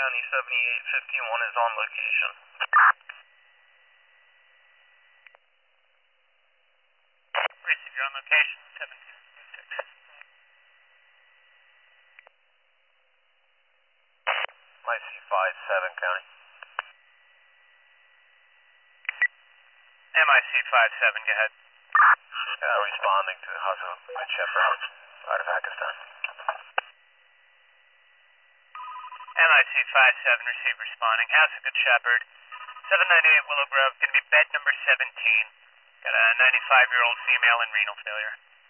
County 7851 is on location. Receive, you're on location, 7226. MIC 57 County. MIC 57, go ahead. Responding to Hazel with Shepherd out of Pakistan. MIC 57, receive, responding. House of Good Shepherd, 798 Willow Grove, going to be bed number 17. Got a 95-year-old female in renal failure.